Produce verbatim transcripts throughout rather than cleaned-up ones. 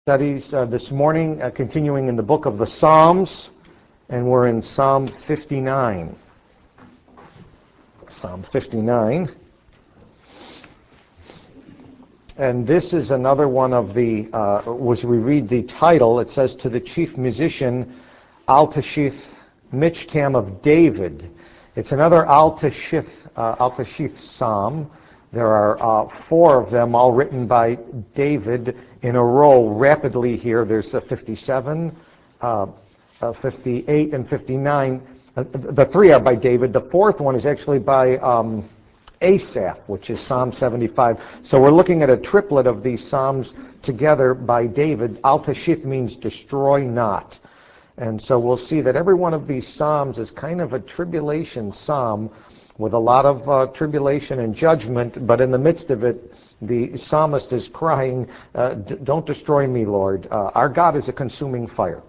Studies uh, this morning, uh, continuing in the book of the Psalms, and we're in Psalm fifty-nine. Psalm fifty-nine. And this is another one of the, uh, as we read the title, it says, to the chief musician, Altashith Michtam of David. It's another Altashith, uh, Altashith psalm. There are uh, four of them, all written by David in a row rapidly here. There's uh, fifty-seven, uh, uh, fifty-eight, and fifty-nine. Uh, the three are by David. The fourth one is actually by um, Asaph, which is Psalm seventy-five. So we're looking at a triplet of these psalms together by David. Altashith means destroy not. And so we'll see that every one of these psalms is kind of a tribulation psalm with a lot of uh, tribulation and judgment, but in the midst of it, the psalmist is crying, uh, don't destroy me, Lord. Uh, our God is a consuming fire,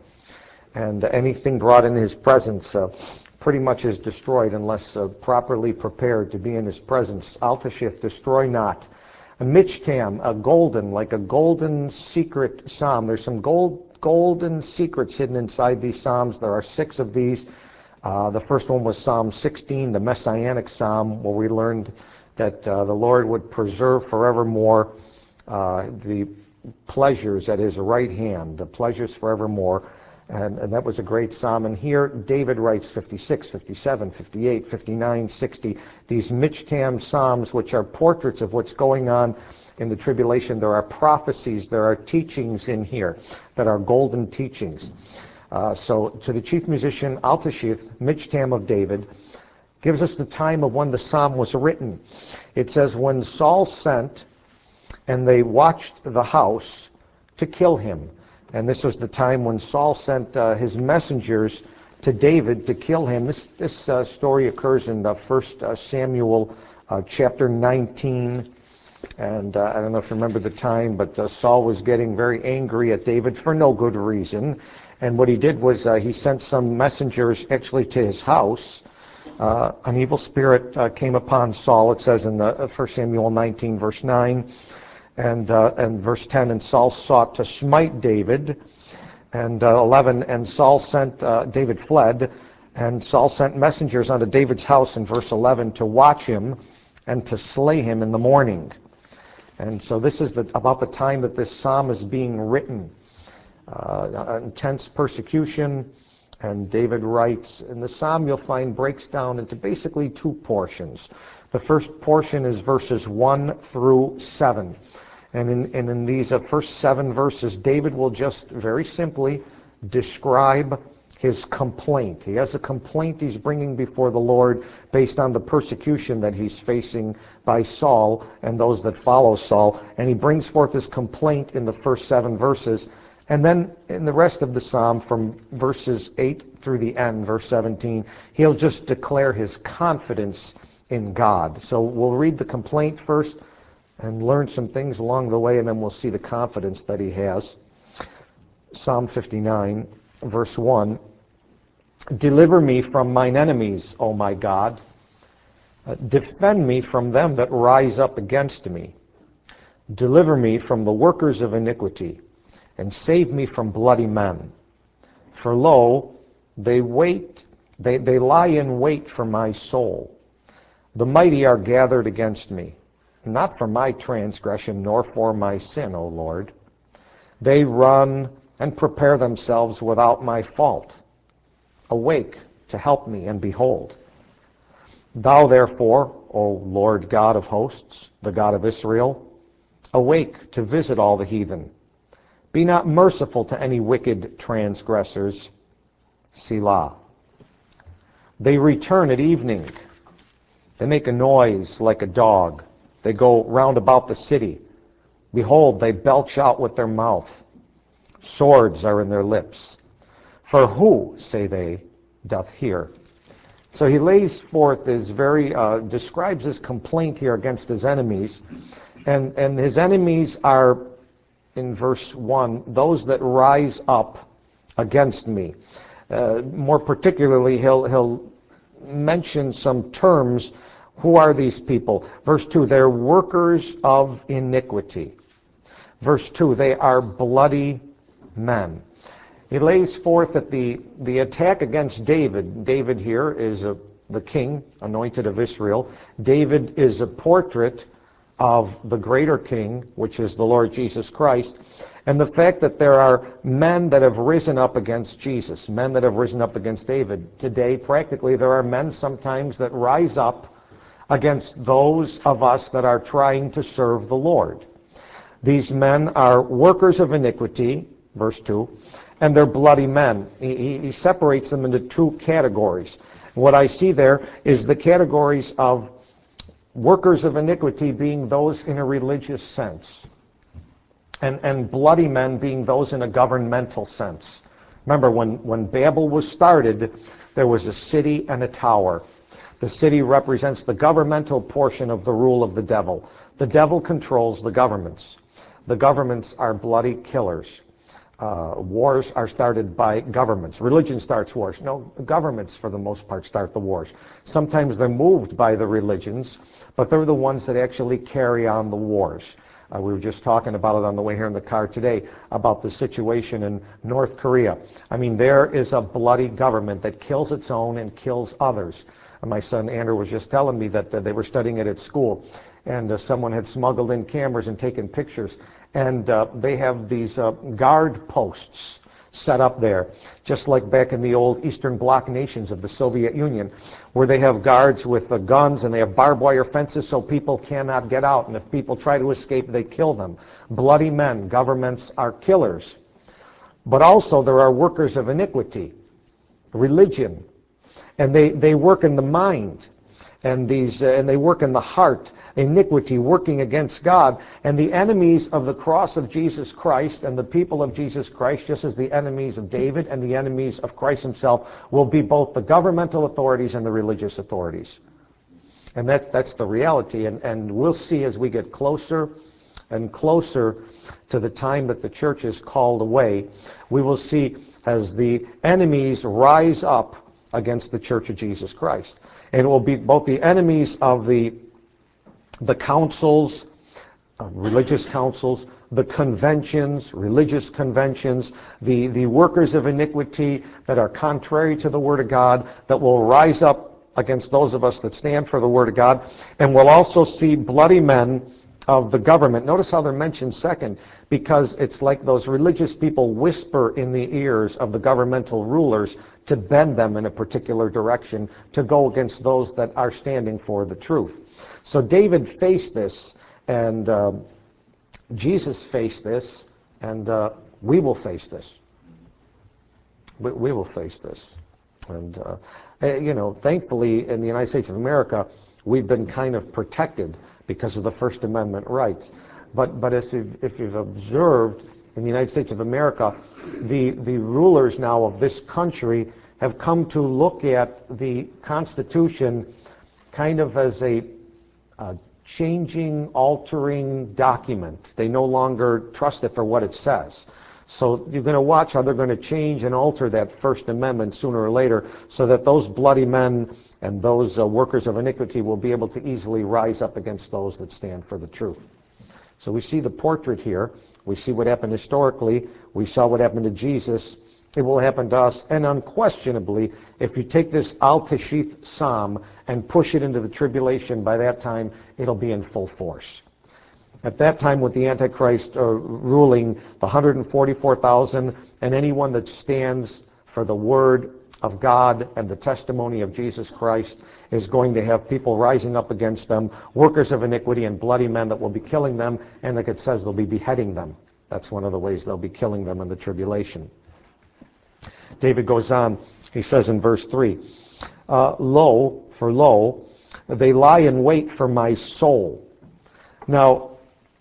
and anything brought in his presence uh, pretty much is destroyed unless uh, properly prepared to be in his presence. Altashith, destroy not. A Michtam, a golden, like a golden secret psalm. There's some gold, golden secrets hidden inside these psalms. There are six of these. Uh, the first one was Psalm sixteen, the Messianic Psalm, where we learned that uh, the Lord would preserve forevermore uh, the pleasures at his right hand, the pleasures forevermore. And, and that was a great psalm. And here David writes fifty-six, fifty-seven, fifty-eight, fifty-nine, sixty, these Michtam psalms, which are portraits of what's going on in the tribulation. There are prophecies, there are teachings in here that are golden teachings. Uh, so to the chief musician, Altashith, Michtam of David, gives us the time of when the psalm was written. It says, when Saul sent, and they watched the house to kill him. And this was the time when Saul sent uh, his messengers to David to kill him. This, this uh, story occurs in uh, First Samuel uh, chapter nineteen. And uh, I don't know if you remember the time, but uh, Saul was getting very angry at David for no good reason. And what he did was uh, he sent some messengers actually to his house. Uh, an evil spirit uh, came upon Saul, it says in the uh, First Samuel nineteen, verse nine, and, uh, and verse ten, and Saul sought to smite David. And uh, eleven, and Saul sent, uh, David fled, and Saul sent messengers unto David's house in verse eleven to watch him and to slay him in the morning. And so this is the, about the time that this psalm is being written. Uh, intense persecution, and David writes, and the psalm you'll find breaks down into basically two portions. The first portion is verses one through seven, and in, and in these uh, first seven verses, David will just very simply describe his complaint. He has a complaint he's bringing before the Lord based on the persecution that he's facing by Saul and those that follow Saul, and he brings forth his complaint in the first seven verses. And then in the rest of the psalm, from verses eight through the end, verse seventeen, he'll just declare his confidence in God. So we'll read the complaint first and learn some things along the way, and then we'll see the confidence that he has. Psalm fifty-nine, verse one, deliver me from mine enemies, O my God. Uh, defend me from them that rise up against me. Deliver me from the workers of iniquity, and save me from bloody men. For lo, they wait, they, they lie in wait for my soul. The mighty are gathered against me, not for my transgression, nor for my sin, O Lord. They run and prepare themselves without my fault. Awake to help me, and behold. Thou therefore, O Lord God of hosts, the God of Israel, awake to visit all the heathen. Be not merciful to any wicked transgressors. Selah. They return at evening. They make a noise like a dog. They go round about the city. Behold, they belch out with their mouth. Swords are in their lips. For who, say they, doth hear? So he lays forth his very, uh, describes his complaint here against his enemies. And, and his enemies are, in verse one, those that rise up against me. Uh, more particularly, he'll, he'll mention some terms. Who are these people? Verse two, they're workers of iniquity. Verse two, they are bloody men. He lays forth that the, the attack against David, David here is a, the king, anointed of Israel. David is a portrait of the greater king, which is the Lord Jesus Christ. And the fact that there are men that have risen up against Jesus, men that have risen up against David. Today, practically, there are men sometimes that rise up against those of us that are trying to serve the Lord. These men are workers of iniquity, verse two, and they're bloody men. He, he separates them into two categories. What I see there is the categories of workers of iniquity being those in a religious sense, and, and bloody men being those in a governmental sense. Remember, when, when Babel was started, there was a city and a tower. The city represents the governmental portion of the rule of the devil. The devil controls the governments. The governments are bloody killers. Uh, wars are started by governments. Religion starts wars. No, governments, for the most part, start the wars. Sometimes they're moved by the religions, but they're the ones that actually carry on the wars. Uh, we were just talking about it on the way here in the car today, about the situation in North Korea. I mean, there is a bloody government that kills its own and kills others. And my son Andrew was just telling me that uh, they were studying it at school, and uh, someone had smuggled in cameras and taken pictures. And uh, they have these uh, guard posts set up there, just like back in the old Eastern Bloc nations of the Soviet Union, where they have guards with uh, guns and they have barbed wire fences so people cannot get out. And if people try to escape, they kill them. Bloody men. Governments are killers. But also there are workers of iniquity, religion. And they, they work in the mind, and these uh, and they work in the heart, iniquity, working against God. And the enemies of the cross of Jesus Christ and the people of Jesus Christ, just as the enemies of David and the enemies of Christ himself, will be both the governmental authorities and the religious authorities. And that's, that's the reality. And, and we'll see as we get closer and closer to the time that the church is called away, we will see as the enemies rise up against the Church of Jesus Christ. And it will be both the enemies of the, the councils, uh, religious councils, the conventions, religious conventions, the, the workers of iniquity that are contrary to the Word of God, that will rise up against those of us that stand for the Word of God. And we'll also see bloody men of the government. Notice how they're mentioned second, because it's like those religious people whisper in the ears of the governmental rulers to bend them in a particular direction, to go against those that are standing for the truth. So David faced this, and uh, Jesus faced this, and uh, we will face this. We, we will face this. And, uh, you know, thankfully in the United States of America, we've been kind of protected because of the First Amendment rights. But, but as you've, if you've observed in the United States of America, the, the rulers now of this country have come to look at the Constitution kind of as a, a changing, altering document. They no longer trust it for what it says. So you're going to watch how they're going to change and alter that First Amendment sooner or later, so that those bloody men and those uh, workers of iniquity will be able to easily rise up against those that stand for the truth. So we see the portrait here. We see what happened historically. We saw what happened to Jesus. It will happen to us. And unquestionably, if you take this Al-Tashith Psalm and push it into the tribulation, by that time, it'll be in full force. At that time, with the Antichrist uh, ruling, the one hundred forty-four thousand, and anyone that stands for the Word of God and the testimony of Jesus Christ is going to have people rising up against them, workers of iniquity and bloody men that will be killing them, and like it says, they'll be beheading them. That's one of the ways they'll be killing them in the tribulation. David goes on, he says in verse three, uh, Lo, for lo, they lie in wait for my soul. Now,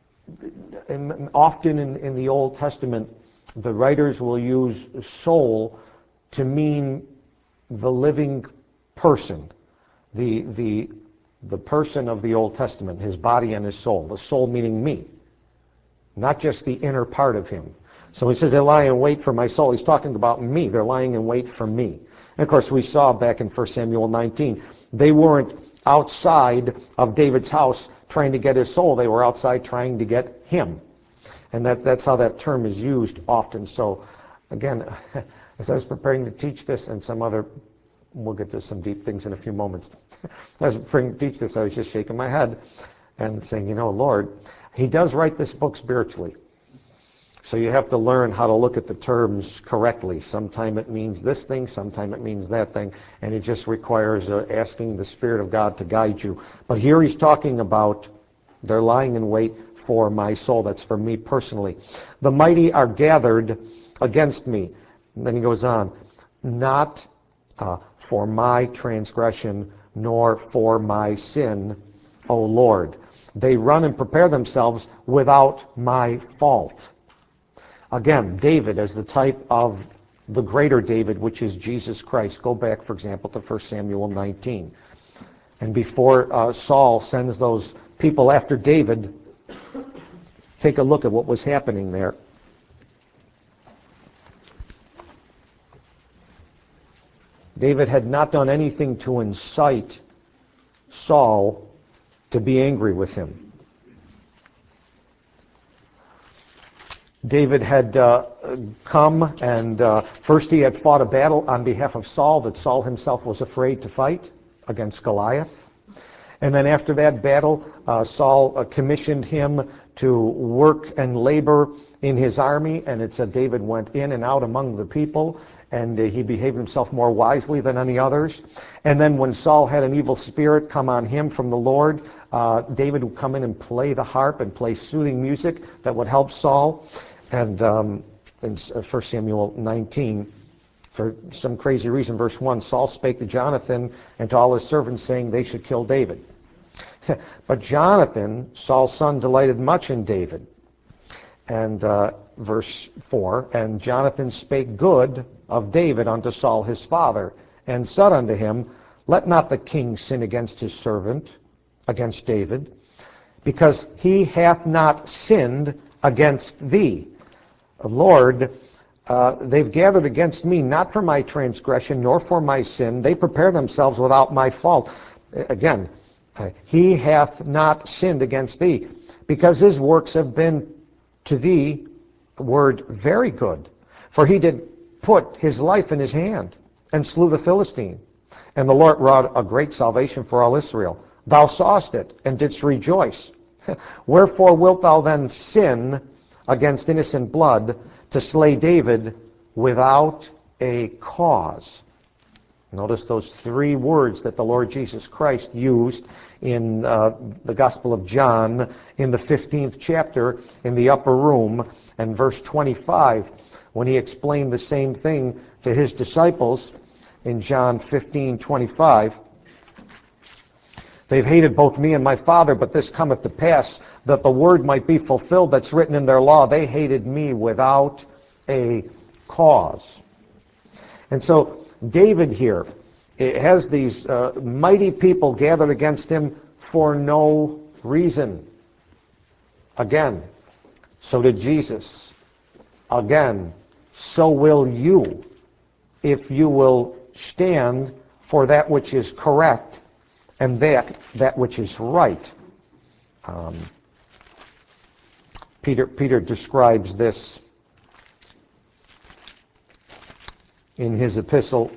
in, often in, in the Old Testament, the writers will use soul to mean the living person, the, the, the person of the Old Testament, his body and his soul. The soul meaning me, not just the inner part of him. So he says they lie in wait for my soul. He's talking about me. They're lying in wait for me. And of course we saw back in First Samuel nineteen, they weren't outside of David's house trying to get his soul. They were outside trying to get him. And that, that's how that term is used often. So, again, as I was preparing to teach this and some other, we'll get to some deep things in a few moments. As I was preparing to teach this, I was just shaking my head and saying, you know, Lord, he does write this book spiritually. So you have to learn how to look at the terms correctly. Sometime it means this thing, sometime it means that thing, and it just requires uh, asking the Spirit of God to guide you. But here he's talking about they're lying in wait for my soul. That's for me personally. The mighty are gathered against me. And then he goes on, not uh, for my transgression, nor for my sin, O Lord. They run and prepare themselves without my fault. Again, David as the type of the greater David, which is Jesus Christ. Go back, for example, to First Samuel nineteen. And before uh, Saul sends those people after David, take a look at what was happening there. David had not done anything to incite Saul to be angry with him. David had uh, come and uh, first he had fought a battle on behalf of Saul that Saul himself was afraid to fight against Goliath. And then after that battle, uh, Saul uh, commissioned him to work and labor in his army, and it said David went in and out among the people, and uh, he behaved himself more wisely than any others. And then when Saul had an evil spirit come on him from the Lord, uh, David would come in and play the harp and play soothing music that would help Saul. And um, in First Samuel nineteen, for some crazy reason, verse one, Saul spake to Jonathan and to all his servants, saying they should kill David. But Jonathan, Saul's son, delighted much in David. And uh, verse four, and Jonathan spake good of David unto Saul his father, and said unto him, let not the king sin against his servant, against David, because he hath not sinned against thee. Lord, uh, they've gathered against me, not for my transgression, nor for my sin. They prepare themselves without my fault. Again, uh, he hath not sinned against thee, because his works have been to thee, word very good. For he did put his life in his hand, and slew the Philistine. And the Lord wrought a great salvation for all Israel. Thou sawest it, and didst rejoice. Wherefore wilt thou then sin against innocent blood to slay David without a cause? Notice those three words that the Lord Jesus Christ used in uh, the Gospel of John in the fifteenth chapter in the upper room, and verse twenty-five when he explained the same thing to his disciples in John fifteen twenty-five. They've hated both me and my Father, but this cometh to pass, that the word might be fulfilled that's written in their law. They hated me without a cause. And so David here has these uh, mighty people gathered against him for no reason. Again, so did Jesus. Again, so will you, if you will stand for that which is correct and that that which is right. Um, Peter, Peter describes this in his epistle,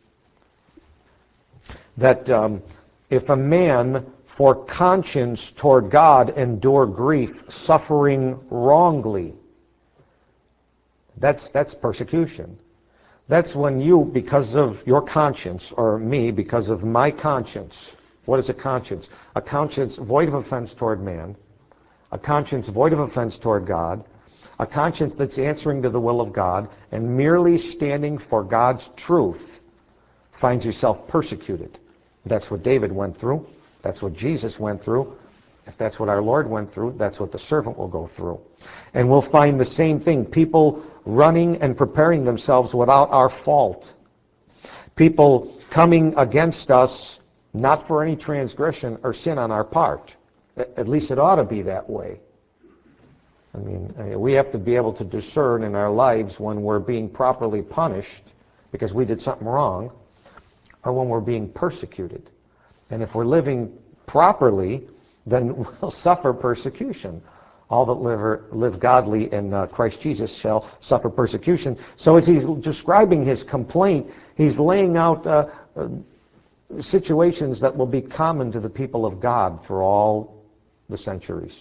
that um, if a man for conscience toward God endure grief, suffering wrongly, that's that's persecution. That's when you, because of your conscience, or me, because of my conscience. What is a conscience? A conscience void of offense toward man, a conscience void of offense toward God, a conscience that's answering to the will of God, and merely standing for God's truth, finds yourself persecuted. That's what David went through. That's what Jesus went through. If that's what our Lord went through, that's what the servant will go through. And we'll find the same thing. People running and preparing themselves without our fault. People coming against us not for any transgression or sin on our part. At least it ought to be that way. I mean, we have to be able to discern in our lives when we're being properly punished because we did something wrong, or when we're being persecuted. And if we're living properly, then we'll suffer persecution. all that live, live godly in uh, Christ Jesus shall suffer persecution. So as he's describing his complaint, he's laying out uh, uh, situations that will be common to the people of God for all the centuries.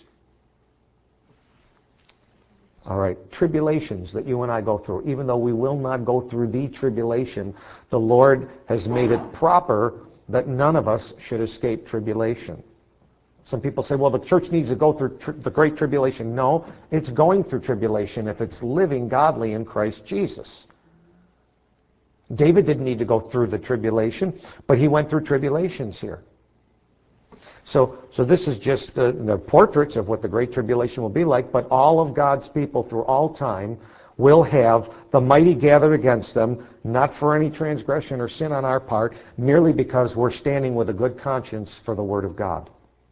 All right, tribulations that you and I go through. Even though we will not go through the tribulation, the Lord has made it proper that none of us should escape tribulation. Some people say, well, the church needs to go through tri- the great tribulation. No, it's going through tribulation if it's living godly in Christ Jesus. David didn't need to go through the tribulation, but he went through tribulations here. So, so this is just the, the portraits of what the Great Tribulation will be like, but all of God's people through all time will have the mighty gathered against them, not for any transgression or sin on our part, merely because we're standing with a good conscience for the Word of God.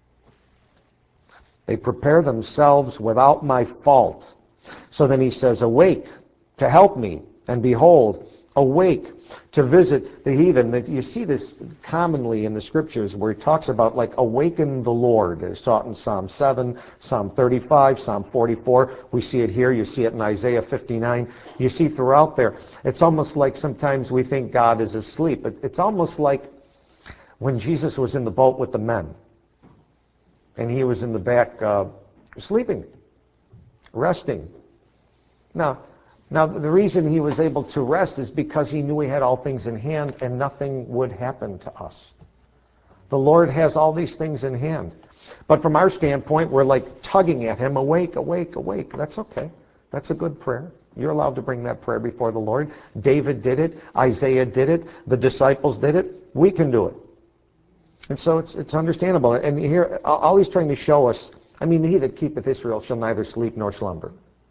They prepare themselves without my fault. So then he says, awake to help me, and behold, awake to visit the heathen. You see this commonly in the scriptures where he talks about like awaken the Lord. I saw it in Psalm seven, Psalm thirty-five, Psalm forty-four. We see it here. You see it in Isaiah fifty-nine. You see throughout there. It's almost like sometimes we think God is asleep. It's almost like when Jesus was in the boat with the men and he was in the back uh, sleeping, resting. Now, Now, the reason he was able to rest is because he knew he had all things in hand and nothing would happen to us. The Lord has all these things in hand. But from our standpoint, we're like tugging at him, awake, awake, awake. That's okay. That's a good prayer. You're allowed to bring that prayer before the Lord. David did it. Isaiah did it. The disciples did it. We can do it. And so it's it's understandable. And here, all he's trying to show us, I mean, he that keepeth Israel shall neither sleep nor slumber.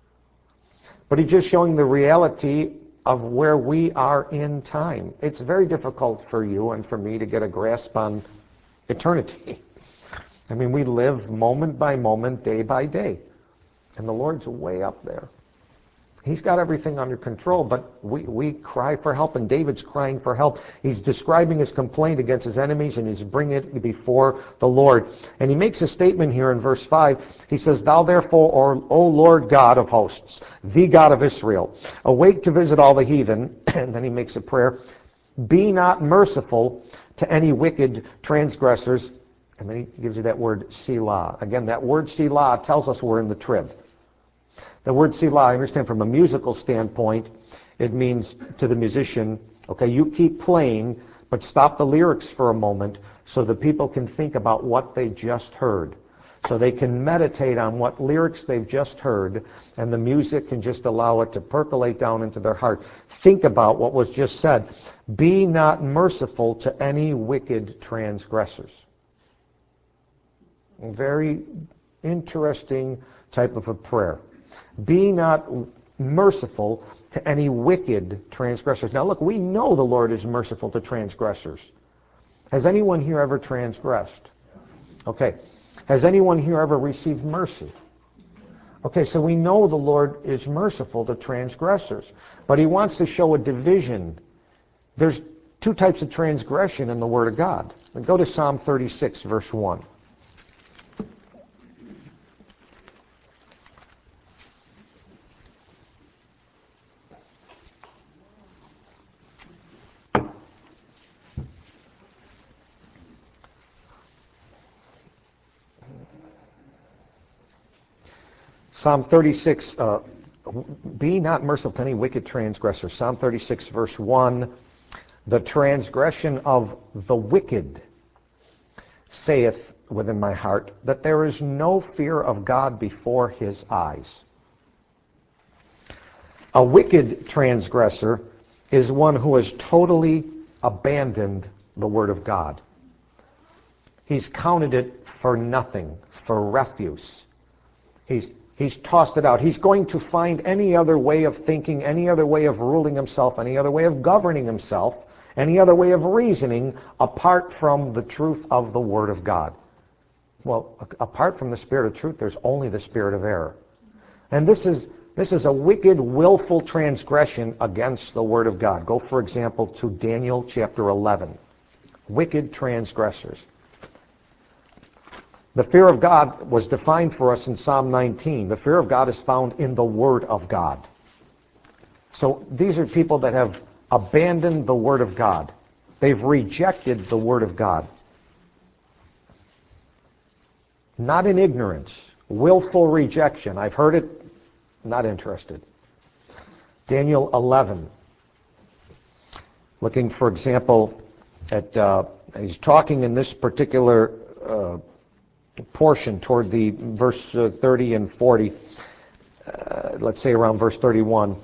But he's just showing the reality of where we are in time. It's very difficult for you and for me to get a grasp on eternity. I mean, we live moment by moment, day by day. And the Lord's way up there. He's got everything under control, but we, we cry for help, and David's crying for help. He's describing his complaint against his enemies, and he's bringing it before the Lord. And he makes a statement here in verse five. He says, Thou therefore, O Lord God of hosts, the God of Israel, awake to visit all the heathen. And then he makes a prayer. Be not merciful to any wicked transgressors. And then he gives you that word Selah. Again, that word Selah tells us we're in the trib. The word Selah, I understand from a musical standpoint, it means to the musician, okay, you keep playing, but stop the lyrics for a moment so the people can think about what they just heard. So they can meditate on what lyrics they've just heard, and the music can just allow it to percolate down into their heart. Think about what was just said. Be not merciful to any wicked transgressors. A very interesting type of a prayer. Be not merciful to any wicked transgressors. Now look, we know the Lord is merciful to transgressors. Has anyone here ever transgressed? Okay. Has anyone here ever received mercy? Okay, so we know the Lord is merciful to transgressors. But he wants to show a division. There's two types of transgression in the Word of God. Go to Psalm thirty-six, verse one. Psalm thirty-six, uh, be not merciful to any wicked transgressor. Psalm thirty-six, verse one, the transgression of the wicked saith within my heart that there is no fear of God before his eyes. A wicked transgressor is one who has totally abandoned the Word of God. He's counted it for nothing, for refuse. He's He's tossed it out. He's going to find any other way of thinking, any other way of ruling himself, any other way of governing himself, any other way of reasoning apart from the truth of the Word of God. Well, apart from the Spirit of truth, there's only the spirit of error. And this is this is a wicked, willful transgression against the Word of God. Go, for example, to Daniel chapter eleven. Wicked transgressors. The fear of God was defined for us in Psalm nineteen. The fear of God is found in the Word of God. So these are people that have abandoned the Word of God. They've rejected the Word of God. Not in ignorance, willful rejection. I've heard it, not interested. Daniel eleven. Looking, for example, at, uh, he's talking in this particular uh, portion toward the verse uh, thirty and forty, uh, let's say around verse thirty-one.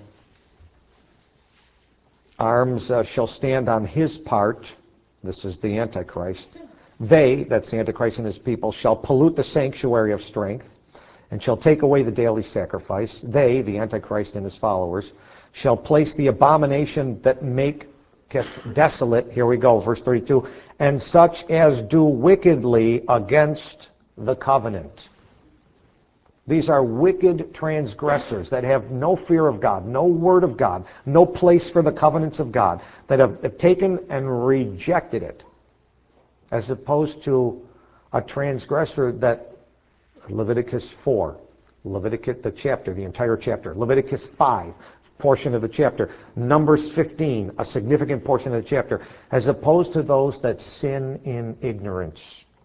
Arms uh, shall stand on his part. This is the Antichrist. They, that's the Antichrist and his people, shall pollute the sanctuary of strength and shall take away the daily sacrifice. They, the Antichrist and his followers, shall place the abomination that maketh desolate, here we go, verse thirty-two, and such as do wickedly against the covenant. These are wicked transgressors that have no fear of God, no word of God, no place for the covenants of God, that have, have taken and rejected it, as opposed to a transgressor that, Leviticus four, Leviticus, the chapter, the entire chapter, Leviticus five, portion of the chapter, Numbers fifteen, a significant portion of the chapter, as opposed to those that sin in ignorance.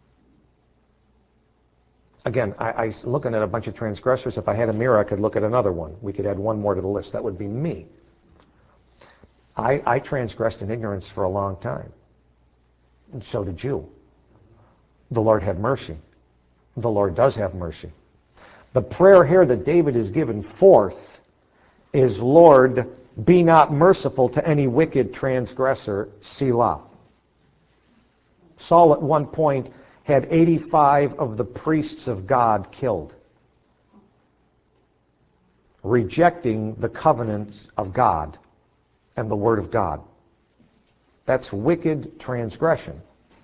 Again, I, I looking at a bunch of transgressors. If I had a mirror, I could look at another one. We could add one more to the list. That would be me. I, I transgressed in ignorance for a long time. And so did you. The Lord had mercy. The Lord does have mercy. The prayer here that David is given forth is, Lord, be not merciful to any wicked transgressor, Selah. Saul at one point had eighty-five of the priests of God killed, rejecting the covenants of God and the Word of God. That's wicked transgression.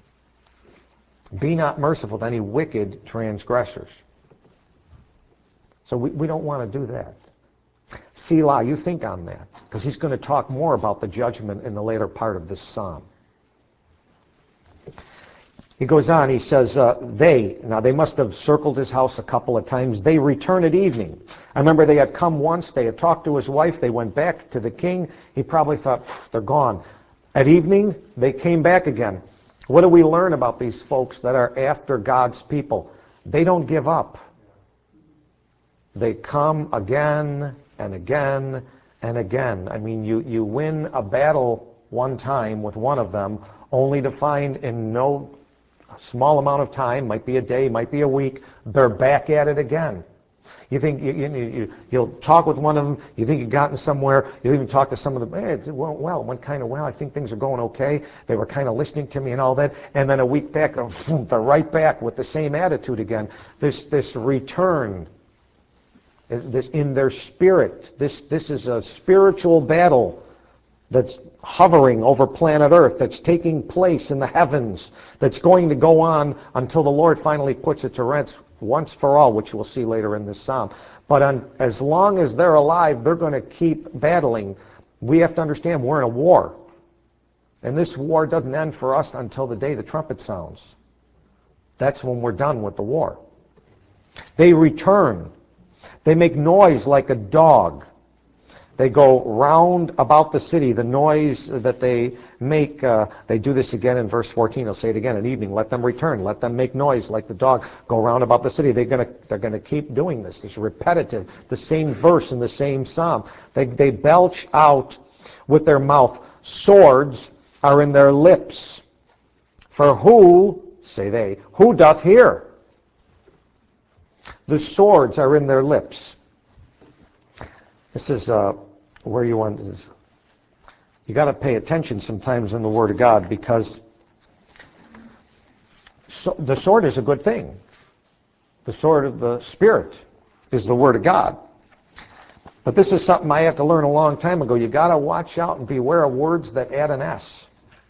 Be not merciful to any wicked transgressors. So we, we don't want to do that. Selah, you think on that, because he's going to talk more about the judgment in the later part of this psalm. He goes on, he says, uh, they, now they must have circled his house a couple of times. They return at evening. I remember they had come once, they had talked to his wife, they went back to the king. He probably thought, they're gone. At evening, they came back again. What do we learn about these folks that are after God's people? They don't give up. They come again and again and again. I mean, you, you win a battle one time with one of them, only to find in no small amount of time, might be a day, might be a week, they're back at it again. You think you, you, you, you'll talk with one of them, you think you've gotten somewhere, you'll even talk to some of them, hey, it went well, it went kind of well, I think things are going okay, they were kind of listening to me and all that, and then a week back, they're right back with the same attitude again. This, this return, this in their spirit, this, this is a spiritual battle that's hovering over planet Earth, that's taking place in the heavens, that's going to go on until the Lord finally puts it to rest once for all, which we'll see later in this psalm. But on, as long as they're alive, they're going to keep battling. We have to understand we're in a war. And this war doesn't end for us until the day the trumpet sounds. That's when we're done with the war. They return. They make noise like a dog. They go round about the city. The noise that they make, uh, they do this again in verse fourteen. I'll say it again at evening. Let them return. Let them make noise like the dog. Go round about the city. They're going to they're going to keep doing this. It's repetitive. The same verse in the same psalm. They, they belch out with their mouth. Swords are in their lips. For who, say they, who doth hear? The swords are in their lips. This is uh, where you want this. You got to pay attention sometimes in the Word of God, because so, the sword is a good thing. The sword of the Spirit is the Word of God. But this is something I had to learn a long time ago. You got to watch out and beware of words that add an S.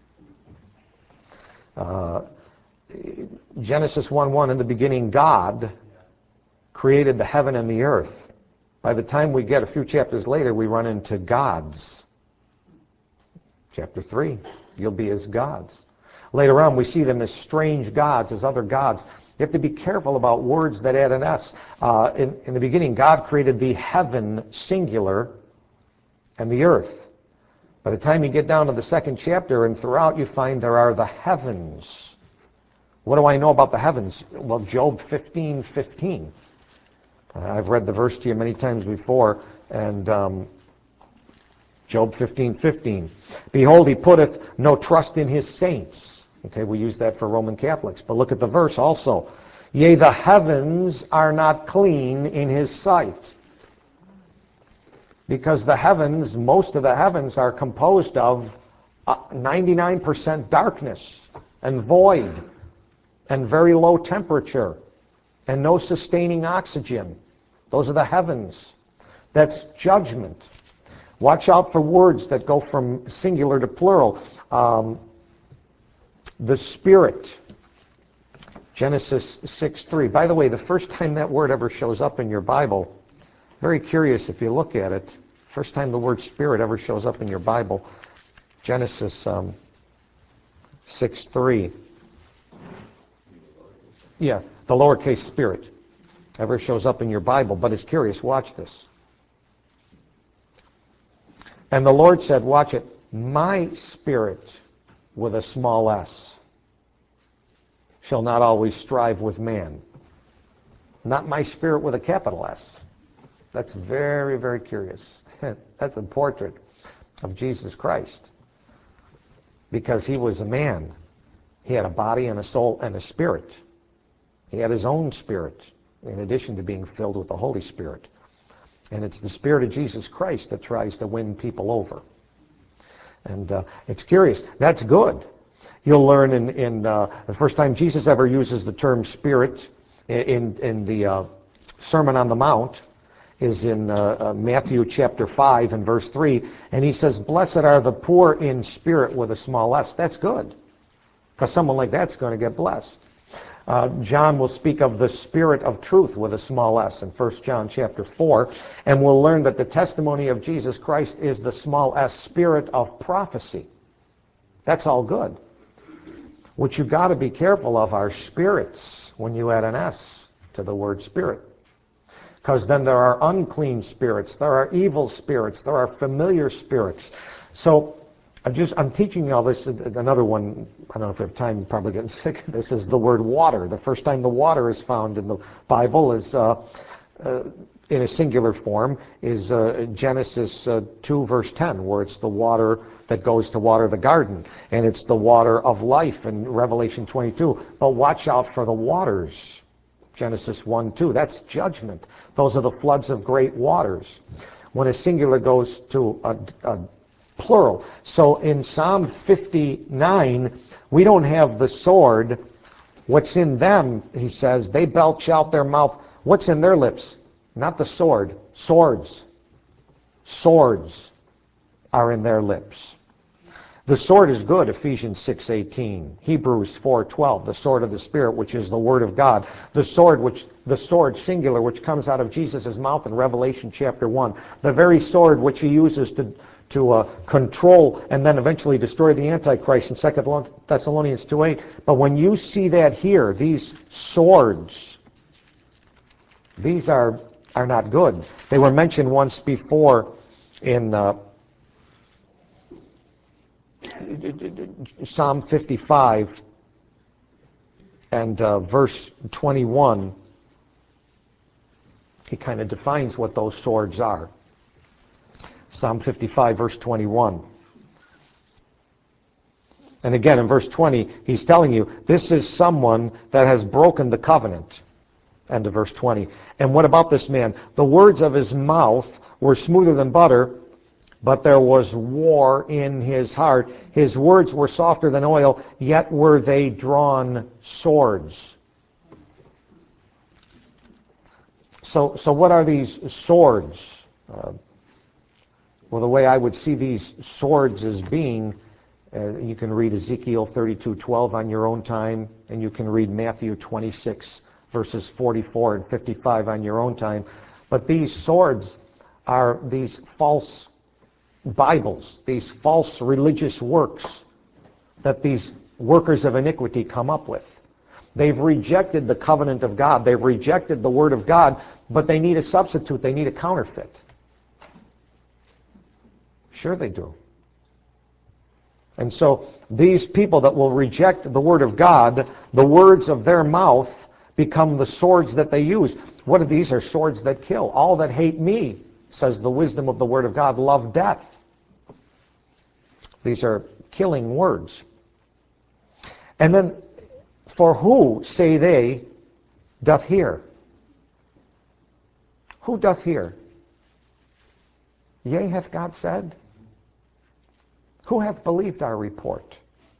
Uh, Genesis one one, in the beginning God created the heaven and the earth. By the time we get a few chapters later, we run into gods. Chapter three, you'll be as gods. Later on, we see them as strange gods, as other gods. You have to be careful about words that add an S. Uh, in, in the beginning, God created the heaven, singular, and the earth. By the time you get down to the second chapter and throughout, you find there are the heavens. What do I know about the heavens? Well, Job fifteen fifteen. Uh, I've read the verse to you many times before, and um, Job fifteen fifteen. Behold, he putteth no trust in his saints. Okay, we use that for Roman Catholics. But look at the verse also. Yea, the heavens are not clean in his sight. Because the heavens, most of the heavens are composed of uh, ninety-nine percent darkness and void and very low temperature and no sustaining oxygen. Those are the heavens. That's judgment. Watch out for words that go from singular to plural. Um, the Spirit. Genesis six three. By the way, the first time that word ever shows up in your Bible, very curious if you look at it, first time the word Spirit ever shows up in your Bible, Genesis um, six three. Yeah, the lowercase spirit ever shows up in your Bible, but it's curious. Watch this. And the Lord said, watch it, my spirit with a small s shall not always strive with man. Not my spirit with a capital S. That's very, very curious. That's a portrait of Jesus Christ. Because he was a man. He had a body and a soul and a spirit. He had his own spirit, in addition to being filled with the Holy Spirit. And it's the Spirit of Jesus Christ that tries to win people over. And uh, it's curious. That's good. You'll learn in, in uh, the first time Jesus ever uses the term spirit in, in the uh, Sermon on the Mount is in uh, uh, Matthew chapter five and verse three. And he says, blessed are the poor in spirit with a small s. That's good. Because someone like that's going to get blessed. Uh, John will speak of the Spirit of truth with a small s in First John chapter four, and we'll learn that the testimony of Jesus Christ is the small s spirit of prophecy. That's all good. What you've got to be careful of are spirits when you add an s to the word spirit. Because then there are unclean spirits, there are evil spirits, there are familiar spirits. So I'm just, I'm teaching you all this. Another one, I don't know if I have time, I'm probably getting sick of this, is the word water. The first time the water is found in the Bible is uh, uh, in a singular form is uh, Genesis uh, two verse ten, where it's the water that goes to water the garden. And it's the water of life in Revelation twenty-two. But watch out for the waters. Genesis one two, that's judgment. Those are the floods of great waters. When a singular goes to a, a plural. So in Psalm fifty-nine, we don't have the sword. What's in them, he says, they belch out their mouth. What's in their lips? Not the sword. Swords. Swords are in their lips. The sword is good, Ephesians six eighteen. Hebrews four twelve, the sword of the Spirit, which is the Word of God. The sword, which the sword, singular, which comes out of Jesus' mouth in Revelation chapter one. The very sword which he uses to to uh, control and then eventually destroy the Antichrist in Second Thessalonians two eight. But when you see that here, these swords, these are, are not good. They were mentioned once before in uh, Psalm fifty-five and uh, verse twenty-one. He kind of defines what those swords are. Psalm fifty-five, verse twenty-one. And again, in verse twenty, he's telling you, this is someone that has broken the covenant. End of verse twenty. And what about this man? The words of his mouth were smoother than butter, but there was war in his heart. His words were softer than oil, yet were they drawn swords. So, so what are these swords? Uh, Well, the way I would see these swords as being, uh, you can read Ezekiel thirty-two twelve on your own time, and you can read Matthew twenty-six, verses forty-four and fifty-five on your own time. But these swords are these false Bibles, these false religious works that these workers of iniquity come up with. They've rejected the covenant of God. They've rejected the Word of God, but they need a substitute. They need a counterfeit. Sure they do. And so these people that will reject the Word of God, the words of their mouth become the swords that they use. What are these? Are swords that kill. All that hate me, says the wisdom of the Word of God, love death. These are killing words. And then, for who, say they, doth hear? Who doth hear? Yea, hath God said? Who hath believed our report?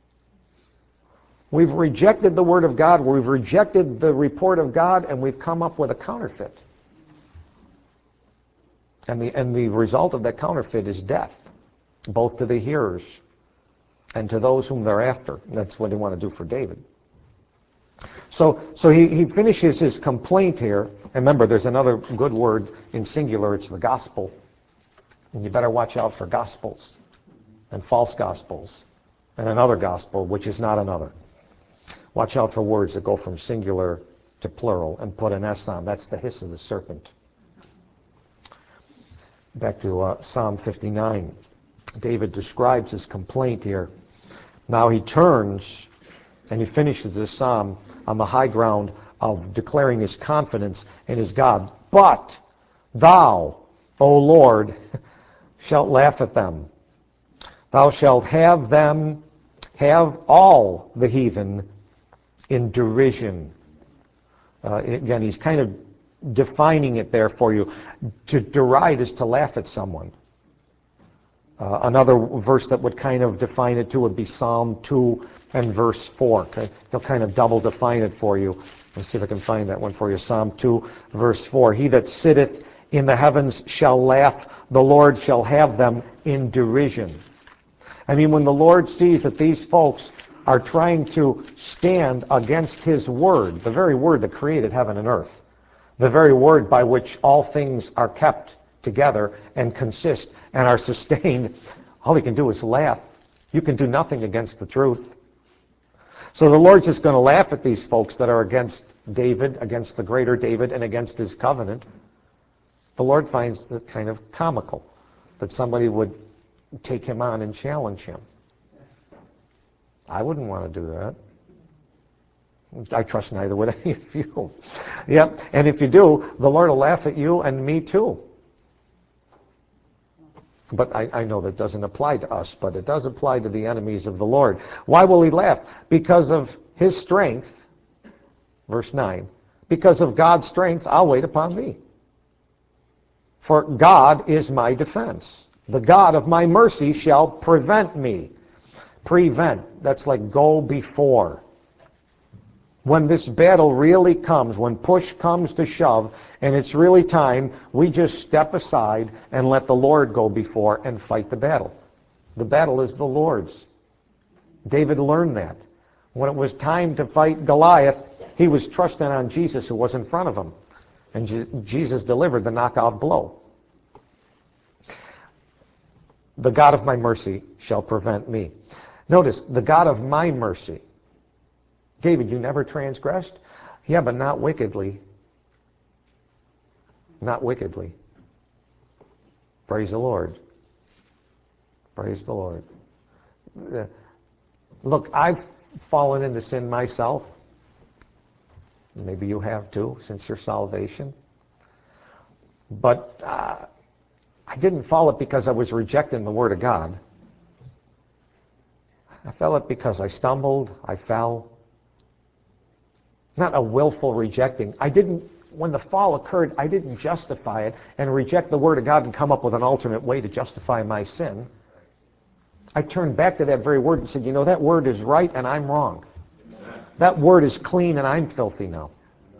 We've rejected the Word of God, we've rejected the report of God, and we've come up with a counterfeit. And the, and the result of that counterfeit is death, both to the hearers and to those whom they're after. That's what they want to do for David. So, so he, he finishes his complaint here. And remember, there's another good word in singular. It's the gospel. And you better watch out for gospels and false gospels and another gospel, which is not another. Watch out for words that go from singular to plural and put an S on. That's the hiss of the serpent. Back to uh, Psalm fifty-nine. David describes his complaint here. Now he turns and he finishes this psalm on the high ground of declaring his confidence in his God. But thou, O Lord, shalt laugh at them. Thou shalt have them, have all the heathen in derision. Uh, again, he's kind of defining it there for you. To deride is to laugh at someone. Uh, another verse that would kind of define it too would be Psalm two and verse four. Okay? He'll kind of double define it for you. Let's see if I can find that one for you. Psalm two, verse four. He that sitteth in the heavens shall laugh. The Lord shall have them in derision. I mean, when the Lord sees that these folks are trying to stand against His Word, the very Word that created heaven and earth, the very Word by which all things are kept together and consist and are sustained, all He can do is laugh. You can do nothing against the truth. So the Lord's just going to laugh at these folks that are against David, against the greater David, and against His covenant. The Lord finds it kind of comical that somebody would take Him on and challenge Him. I wouldn't want to do that. I trust neither would any of you. Yep. And if you do, the Lord will laugh at you and me too. But I, I know that doesn't apply to us, but it does apply to the enemies of the Lord. Why will He laugh? Because of His strength, verse nine, because of God's strength, I'll wait upon thee. For God is my defense. The God of my mercy shall prevent me. Prevent, that's like go before. When this battle really comes, when push comes to shove, and it's really time, we just step aside and let the Lord go before and fight the battle. The battle is the Lord's. David learned that. When it was time to fight Goliath, he was trusting on Jesus who was in front of him. And Je- Jesus delivered the knockout blow. The God of my mercy shall prevent me. Notice, the God of my mercy. David, you never transgressed? Yeah, but not wickedly. Not wickedly. Praise the Lord. Praise the Lord. Uh, look, I've fallen into sin myself. Maybe you have too, since your salvation. But uh, I didn't fall it because I was rejecting the Word of God. I fell it because I stumbled, I fell. Not a willful rejecting. I didn't, when the fall occurred, I didn't justify it and reject the Word of God and come up with an alternate way to justify my sin. I turned back to that very Word and said, you know, that Word is right and I'm wrong. Amen. That Word is clean and I'm filthy now.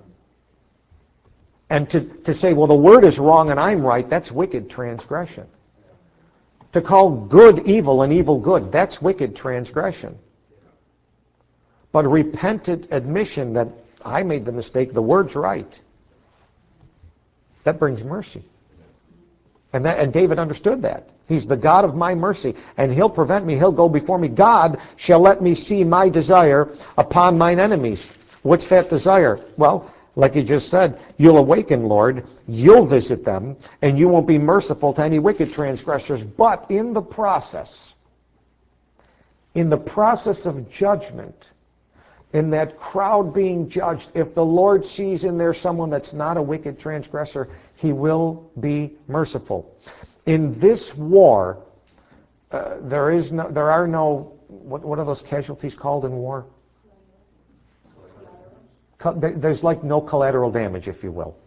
And to, to say, well, the Word is wrong and I'm right, that's wicked transgression. To call good evil and evil good, that's wicked transgression. But repentant admission that I made the mistake, the Word's right, that brings mercy. And, that, and David understood that. He's the God of my mercy, and He'll prevent me, He'll go before me. God shall let me see my desire upon mine enemies. What's that desire? Well, like you just said, you'll awaken, Lord, you'll visit them, and you won't be merciful to any wicked transgressors. But in the process, in the process of judgment, in that crowd being judged, if the Lord sees in there someone that's not a wicked transgressor, he will be merciful. In this war, uh, there is no, there are no, what, what are those casualties called in war? There's like no collateral damage, if you will.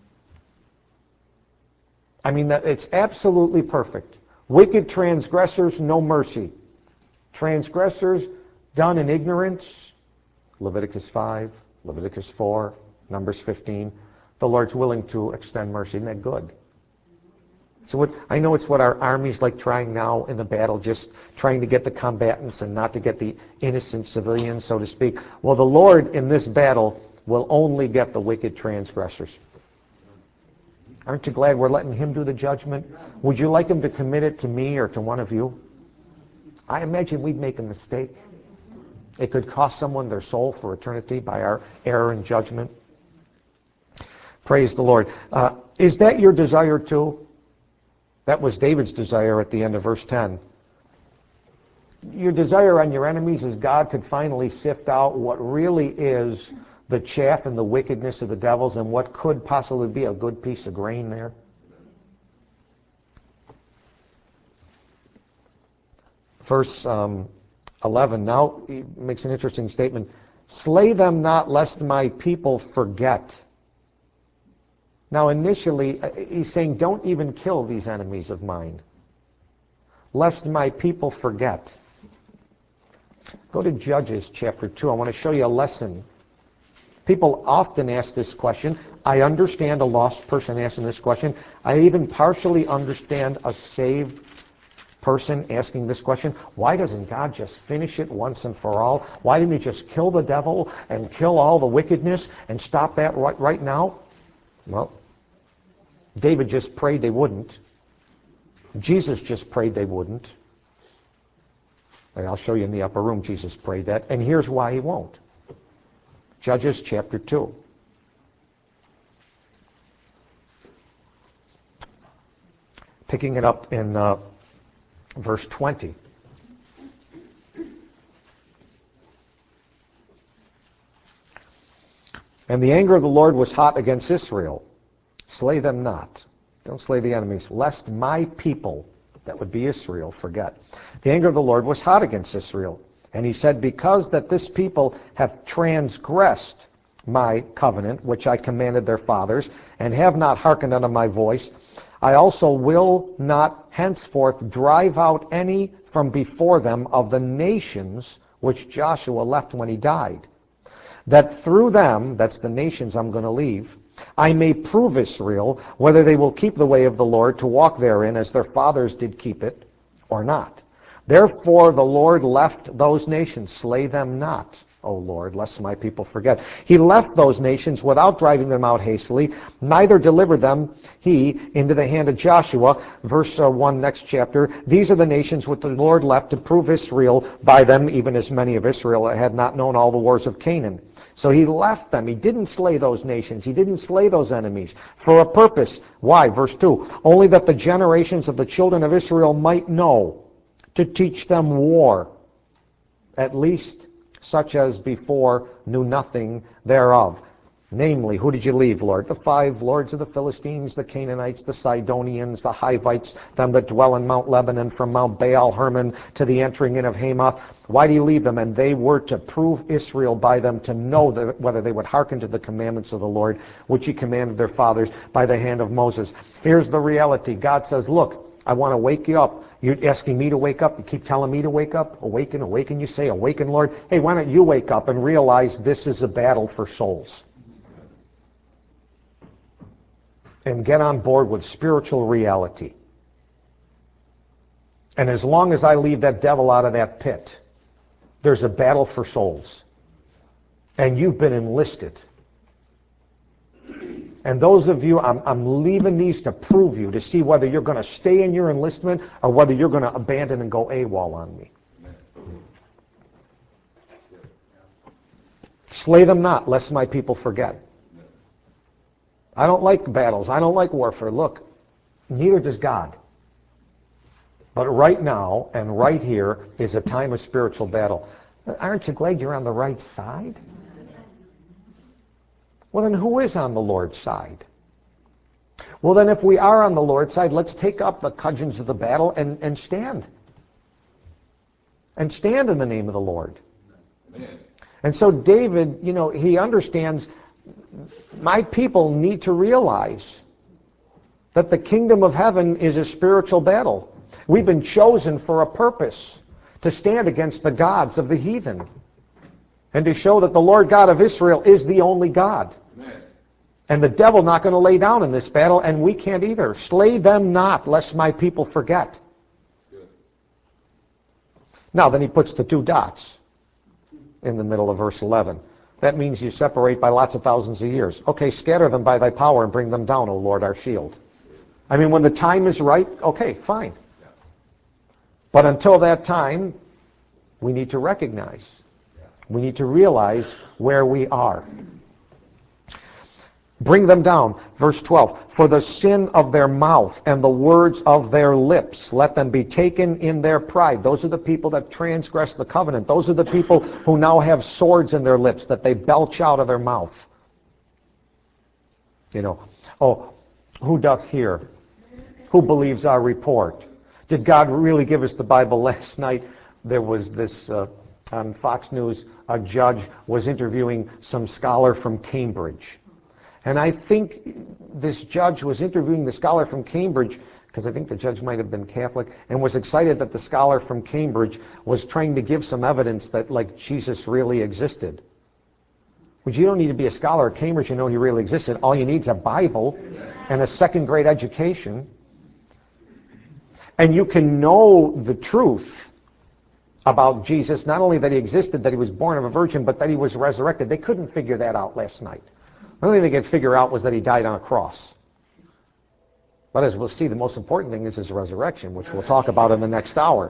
I mean, it's absolutely perfect. Wicked transgressors, no mercy. Transgressors done in ignorance, Leviticus five, Leviticus four, Numbers fifteen, the Lord's willing to extend mercy. Isn't that good? So what, I know it's what our army's like trying now in the battle, just trying to get the combatants and not to get the innocent civilians, so to speak. Well, the Lord in this battle will only get the wicked transgressors. Aren't you glad we're letting him do the judgment? Would you like him to commit it to me or to one of you? I imagine we'd make a mistake. It could cost someone their soul for eternity by our error in judgment. Praise the Lord. Uh, is that your desire too? That was David's desire at the end of verse ten. Your desire on your enemies is God could finally sift out what really is the chaff and the wickedness of the devils and what could possibly be a good piece of grain there. Verse um, eleven, now he makes an interesting statement. Slay them not, lest my people forget. Now initially, he's saying, don't even kill these enemies of mine, lest my people forget. Go to Judges chapter two. I want to show you a lesson. People often ask this question. I understand a lost person asking this question. I even partially understand a saved person asking this question. Why doesn't God just finish it once and for all? Why didn't he just kill the devil and kill all the wickedness and stop that right, right now? Well, David just prayed they wouldn't. Jesus just prayed they wouldn't. And I'll show you in the upper room Jesus prayed that. And here's why he won't. Judges chapter two. Picking it up in uh, verse twenty. And the anger of the Lord was hot against Israel. Slay them not. Don't slay the enemies, lest my people, that would be Israel, forget. The anger of the Lord was hot against Israel. And he said, because that this people have transgressed my covenant, which I commanded their fathers, and have not hearkened unto my voice, I also will not henceforth drive out any from before them of the nations which Joshua left when he died, that through them, that's the nations I'm going to leave, I may prove Israel whether they will keep the way of the Lord to walk therein as their fathers did keep it, or not. Therefore the Lord left those nations. Slay them not, O Lord, lest my people forget. He left those nations without driving them out hastily, neither delivered them he into the hand of Joshua. Verse uh, one, next chapter. These are the nations which the Lord left to prove Israel by them, even as many of Israel had not known all the wars of Canaan. So he left them. He didn't slay those nations. He didn't slay those enemies for a purpose. Why? Verse two. Only that the generations of the children of Israel might know, to teach them war, at least such as before knew nothing thereof. Namely, who did you leave, Lord? The five lords of the Philistines, the Canaanites, the Sidonians, the Hivites, them that dwell in Mount Lebanon, from Mount Baal Hermon to the entering in of Hamath. Why do you leave them? And they were to prove Israel by them, to know that whether they would hearken to the commandments of the Lord, which he commanded their fathers by the hand of Moses. Here's the reality. God says, look, I want to wake you up. You're asking me to wake up. You keep telling me to wake up. Awaken, awaken, you say. Awaken, Lord. Hey, why don't you wake up and realize this is a battle for souls? And get on board with spiritual reality. And as long as I leave that devil out of that pit, there's a battle for souls. And you've been enlisted. And those of you, I'm, I'm leaving these to prove you, to see whether you're going to stay in your enlistment or whether you're going to abandon and go AWOL on me. Slay them not, lest my people forget. I don't like battles. I don't like warfare. Look, neither does God. But right now and right here is a time of spiritual battle. Aren't you glad you're on the right side? Well, then who is on the Lord's side? Well, then if we are on the Lord's side, let's take up the cudgels of the battle and, and stand. And stand in the name of the Lord. Amen. And so David, you know, he understands my people need to realize that the kingdom of heaven is a spiritual battle. We've been chosen for a purpose, to stand against the gods of the heathen and to show that the Lord God of Israel is the only God. Amen. And the devil not going to lay down in this battle, and we can't either. Slay them not, lest my people forget. Good. Now, then he puts the two dots in the middle of verse eleven. That means you separate by lots of thousands of years. Okay, scatter them by thy power and bring them down, O Lord, our shield. I mean, when the time is right, okay, fine. But until that time, we need to recognize. We need to realize where we are. Bring them down. Verse twelve. For the sin of their mouth and the words of their lips, let them be taken in their pride. Those are the people that transgress the covenant. Those are the people who now have swords in their lips that they belch out of their mouth. You know, oh, who doth hear? Who believes our report? Did God really give us the Bible? Last night there was this, uh, on Fox News, a judge was interviewing some scholar from Cambridge. And I think this judge was interviewing the scholar from Cambridge, because I think the judge might have been Catholic, and was excited that the scholar from Cambridge was trying to give some evidence that, like, Jesus really existed. But you don't need to be a scholar at Cambridge to know he really existed. All you need is a Bible and a second grade education. And you can know the truth about Jesus, not only that he existed, that he was born of a virgin, but that he was resurrected. They couldn't figure that out last night. The only thing they could figure out was that he died on a cross. But as we'll see, the most important thing is his resurrection, which we'll talk about in the next hour.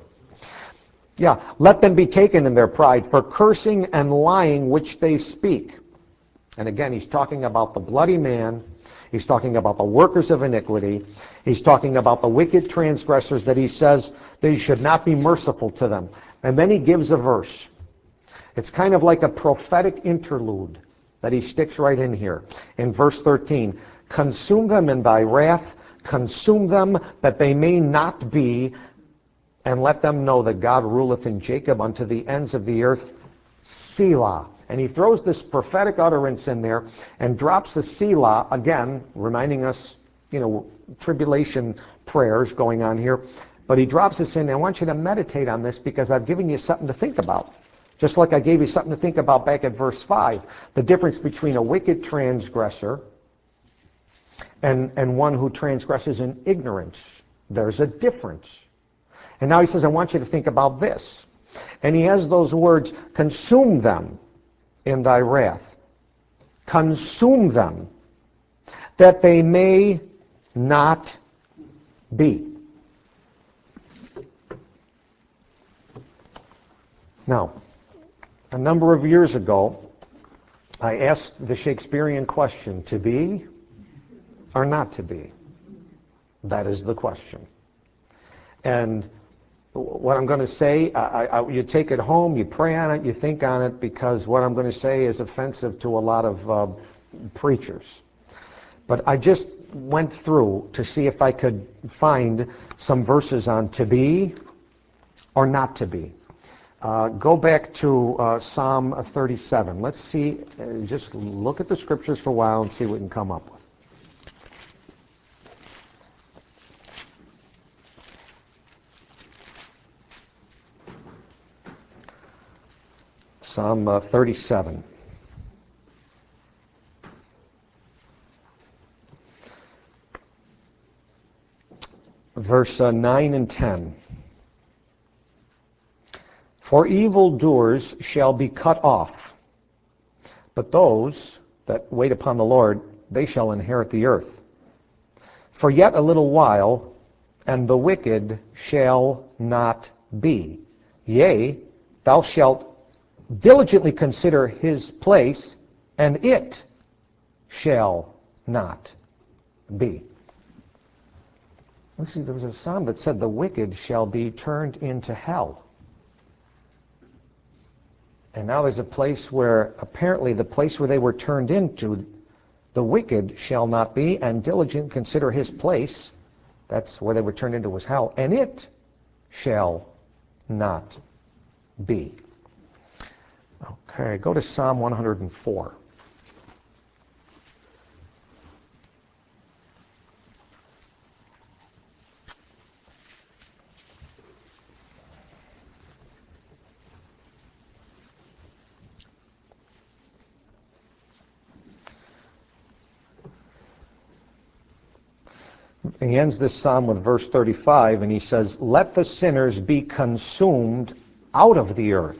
Yeah, let them be taken in their pride for cursing and lying which they speak. And again, he's talking about the bloody man. He's talking about the workers of iniquity. He's talking about the wicked transgressors that he says they should not be merciful to them. And then he gives a verse. It's kind of like a prophetic interlude that he sticks right in here. In verse thirteen, consume them in thy wrath, consume them that they may not be, and let them know that God ruleth in Jacob unto the ends of the earth. Selah. And he throws this prophetic utterance in there and drops the Selah, again, reminding us, you know, tribulation prayers going on here. But he drops this in. I want you to meditate on this because I've given you something to think about. Just like I gave you something to think about back at verse five. The difference between a wicked transgressor and, and one who transgresses in ignorance. There's a difference. And now he says, I want you to think about this. And he has those words, consume them in thy wrath. Consume them, that they may not be. Now, a number of years ago, I asked the Shakespearean question, to be or not to be? That is the question. And what I'm going to say, I, I, you take it home, you pray on it, you think on it, because what I'm going to say is offensive to a lot of uh, preachers. But I just went through to see if I could find some verses on to be or not to be. Uh, go back to uh, Psalm thirty-seven. Let's see, uh, just look at the scriptures for a while and see what we can come up with. Psalm uh, thirty-seven. Verse uh, nine and ten. For evildoers shall be cut off, but those that wait upon the Lord, they shall inherit the earth. For yet a little while, and the wicked shall not be. Yea, thou shalt diligently consider his place, and it shall not be. Let's see, there was a psalm that said the wicked shall be turned into hell. And now there's a place where, apparently the place where they were turned into, the wicked shall not be, and diligent consider his place. That's where they were turned into, was hell. And it shall not be. Okay, go to Psalm one hundred four. He ends this psalm with verse thirty-five, and he says, "Let the sinners be consumed out of the earth,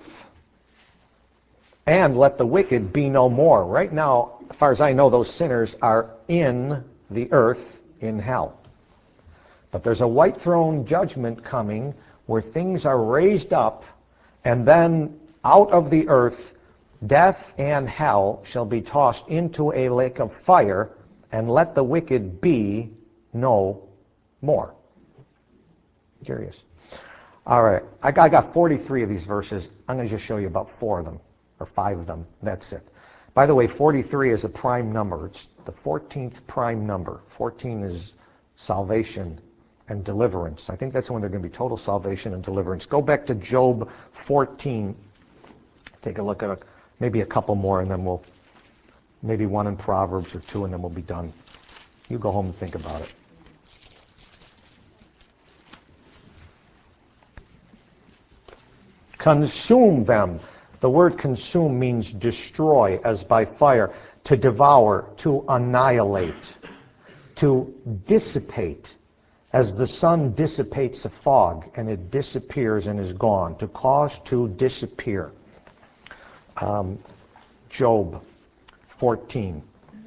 and let the wicked be no more." Right now, as far as I know, those sinners are in the earth, in hell. But there's a white throne judgment coming where things are raised up, and then out of the earth, death and hell shall be tossed into a lake of fire, and let the wicked be no more. Curious. All right, I got, I got forty-three of these verses. I'm going to just show you about four of them, or five of them. That's it. By the way, forty-three is a prime number. It's the fourteenth prime number. fourteen is salvation and deliverance. I think that's when they're going to be total salvation and deliverance. Go back to Job fourteen. Take a look at a, maybe a couple more, and then we'll, maybe one in Proverbs or two, and then we'll be done. You go home and think about it. Consume them. The word consume means destroy as by fire, to devour, to annihilate, to dissipate, as the sun dissipates a fog and it disappears and is gone, to cause to disappear. Um, Job fourteen,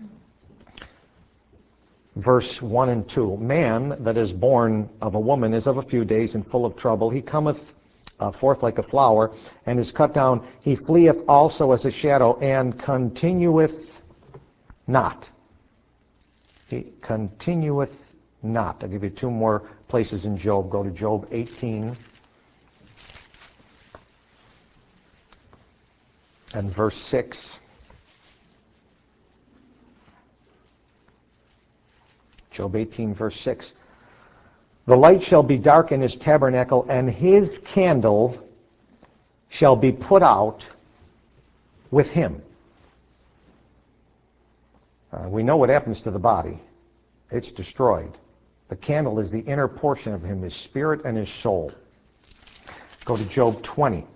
verse one and two. Man that is born of a woman is of a few days and full of trouble. He cometh Uh, forth like a flower, and is cut down. He fleeth also as a shadow, and continueth not. He continueth not. I'll give you two more places in Job. Go to Job eighteen and verse six. Job eighteen, verse six. The light shall be dark in his tabernacle, and his candle shall be put out with him. Uh, we know what happens to the body. It's destroyed. The candle is the inner portion of him, his spirit and his soul. Go to Job twenty.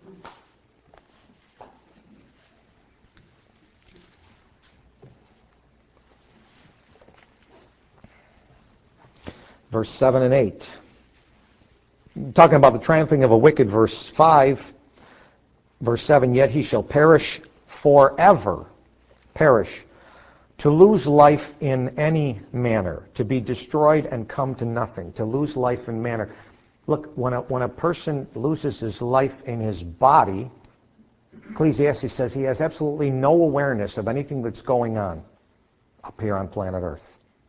Verse seven and eight. Talking about the triumphing of a wicked, verse five. Verse seven, yet he shall perish forever. Perish. To lose life in any manner. To be destroyed and come to nothing. To lose life in manner. Look, when a, when a person loses his life in his body, Ecclesiastes says he has absolutely no awareness of anything that's going on up here on planet Earth.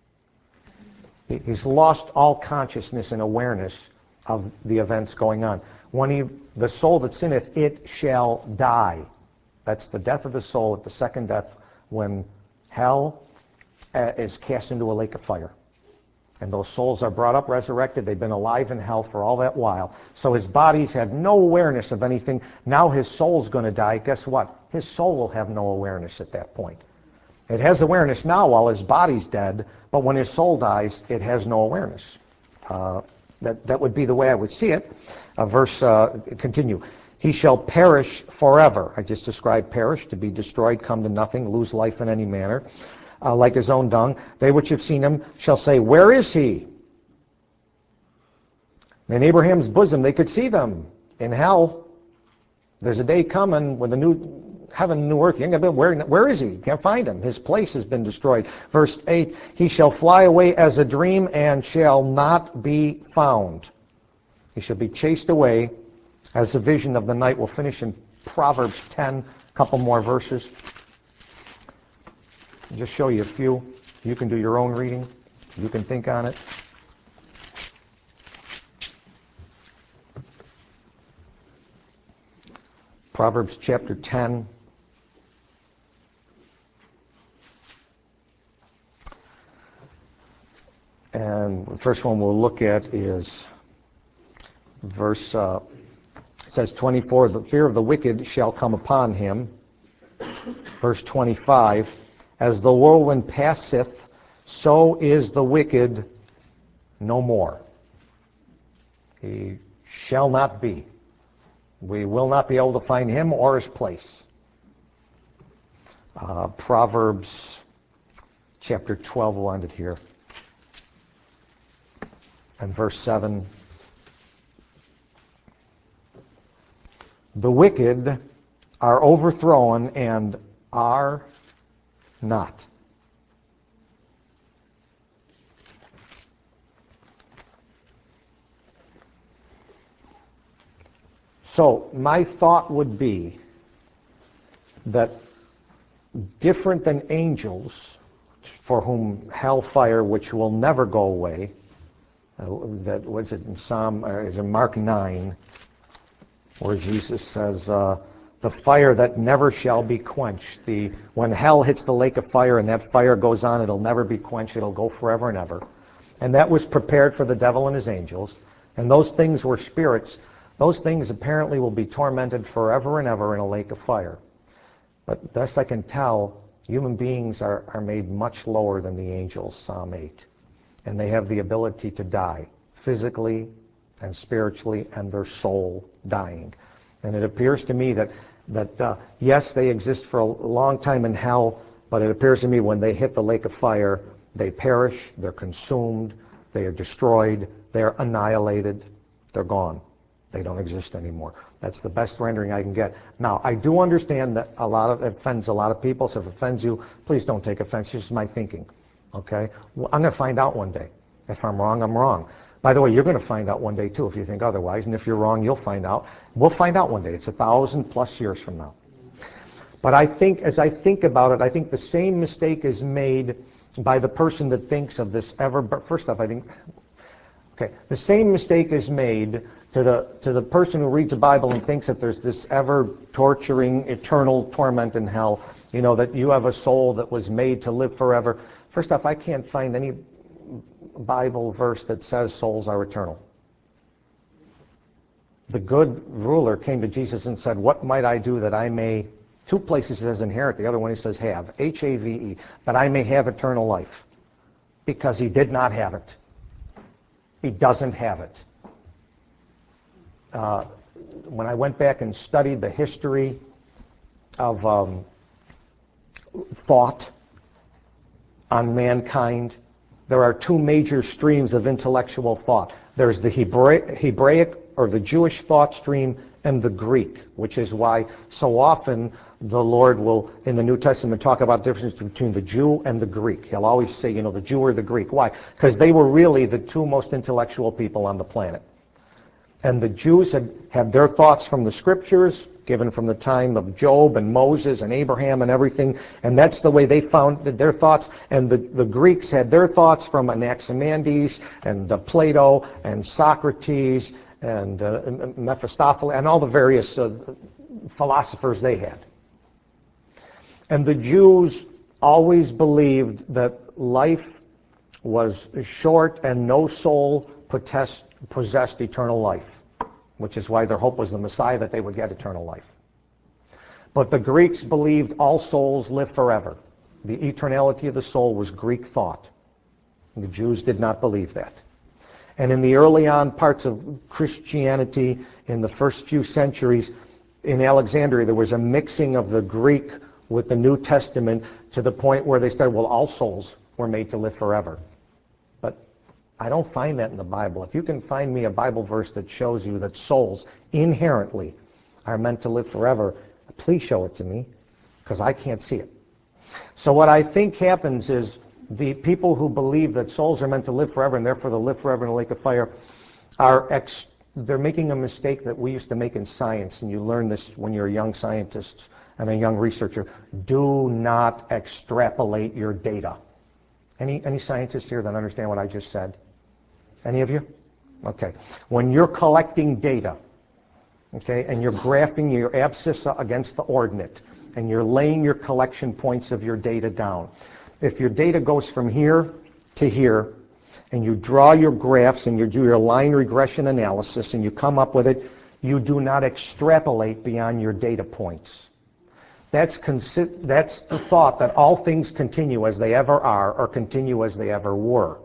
He's lost all consciousness and awareness of the events going on. When he, the soul that sinneth, it shall die. That's the death of the soul at the second death, when hell uh, is cast into a lake of fire. And those souls are brought up, resurrected. They've been alive in hell for all that while. So his body's had no awareness of anything. Now his soul's going to die. Guess what? His soul will have no awareness at that point. It has awareness now while his body's dead, but when his soul dies, it has no awareness. Uh, that, that would be the way I would see it. Uh, verse, uh, continue. He shall perish forever. I just described perish, to be destroyed, come to nothing, lose life in any manner, uh, like his own dung. They which have seen him shall say, where is he? In Abraham's bosom they could see them. In hell, there's a day coming when the new heaven and new earth, you ain't gonna be, where, where is he? You can't find him. His place has been destroyed. Verse eight, he shall fly away as a dream and shall not be found. He shall be chased away as the vision of the night will finish him Proverbs ten, a couple more verses. I'll just show you a few. You can do your own reading. You can think on it. Proverbs chapter ten. And the first one we'll look at is verse, uh, it says twenty-four, the fear of the wicked shall come upon him. Verse twenty-five, as the whirlwind passeth, so is the wicked no more. He shall not be. We will not be able to find him or his place. Uh, Proverbs chapter twelve, we'll end it here. And verse seven, the wicked are overthrown and are not. So my thought would be that different than angels, for whom hellfire, which will never go away, Uh, that what's it in Psalm or is in Mark nine, where Jesus says, uh, "The fire that never shall be quenched." The when hell hits the lake of fire and that fire goes on, it'll never be quenched. It'll go forever and ever. And that was prepared for the devil and his angels. And those things were spirits. Those things apparently will be tormented forever and ever in a lake of fire. But best I can tell, human beings are, are made much lower than the angels. Psalm eight. And they have the ability to die, physically and spiritually, and their soul dying. And it appears to me that, that uh, yes, they exist for a long time in hell, but it appears to me when they hit the lake of fire, they perish, they're consumed, they are destroyed, they're annihilated, they're gone. They don't exist anymore. That's the best rendering I can get. Now, I do understand that a lot of it offends a lot of people, so if it offends you, please don't take offense. This is my thinking. Okay? Well, I'm going to find out one day. If I'm wrong, I'm wrong. By the way, you're going to find out one day, too, if you think otherwise. And if you're wrong, you'll find out. We'll find out one day. It's a thousand plus years from now. But I think, as I think about it, I think the same mistake is made by the person that thinks of this ever... First off, I think... Okay, the same mistake is made to the, to the person who reads the Bible and thinks that there's this ever-torturing, eternal torment in hell. You know, that you have a soul that was made to live forever. First off, I can't find any Bible verse that says souls are eternal. The good ruler came to Jesus and said, "What might I do that I may..." Two places he says inherit, the other one he says have. H A V E. "That I may have eternal life." Because he did not have it. He doesn't have it. Uh, when I went back and studied the history of um, thought on mankind, there are two major streams of intellectual thought. There's the Hebra- Hebraic or the Jewish thought stream and the Greek, which is why so often the Lord will, in the New Testament, talk about the difference between the Jew and the Greek. He'll always say, you know, the Jew or the Greek. Why? Because they were really the two most intellectual people on the planet. And the Jews had, had their thoughts from the Scriptures, given from the time of Job and Moses and Abraham and everything, and that's the way they found their thoughts. And the, the Greeks had their thoughts from Anaximander and uh, Plato and Socrates and uh, Mephistopheles and all the various uh, philosophers they had. And the Jews always believed that life was short and no soul possessed, possessed eternal life, which is why their hope was the Messiah, that they would get eternal life. But the Greeks believed all souls live forever. The eternality of the soul was Greek thought. The Jews did not believe that. And in the early on parts of Christianity, in the first few centuries, in Alexandria, there was a mixing of the Greek with the New Testament to the point where they said, well, all souls were made to live forever. But I don't find that in the Bible. If you can find me a Bible verse that shows you that souls inherently are meant to live forever, please show it to me, because I can't see it. So what I think happens is the people who believe that souls are meant to live forever and therefore they'll live forever in a lake of fire are ex- they're making a mistake that we used to make in science, and you learn this when you're a young scientist and a young researcher. Do not extrapolate your data. Any, any scientists here that understand what I just said? Any of you? Okay. When you're collecting data, okay, and you're graphing your abscissa against the ordinate, and you're laying your collection points of your data down, if your data goes from here to here, and you draw your graphs and you do your line regression analysis and you come up with it, you do not extrapolate beyond your data points. That's, consi- that's the thought that all things continue as they ever are or continue as they ever were.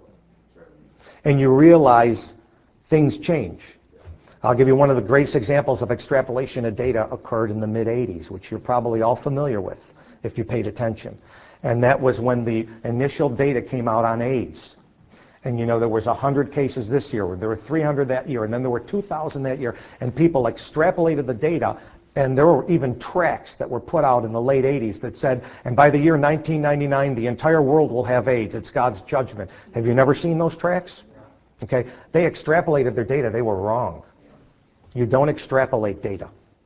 And you realize things change. I'll give you one of the greatest examples of extrapolation of data occurred in the mid eighties, which you're probably all familiar with if you paid attention. And that was when the initial data came out on AIDS. And you know, there was one hundred cases this year, there were three hundred that year, and then there were two thousand that year, and people extrapolated the data, and there were even tracts that were put out in the late eighties that said, and by the year nineteen ninety-nine, the entire world will have AIDS. It's God's judgment. Have you never seen those tracts? Okay, they extrapolated their data. They were wrong. You don't extrapolate data.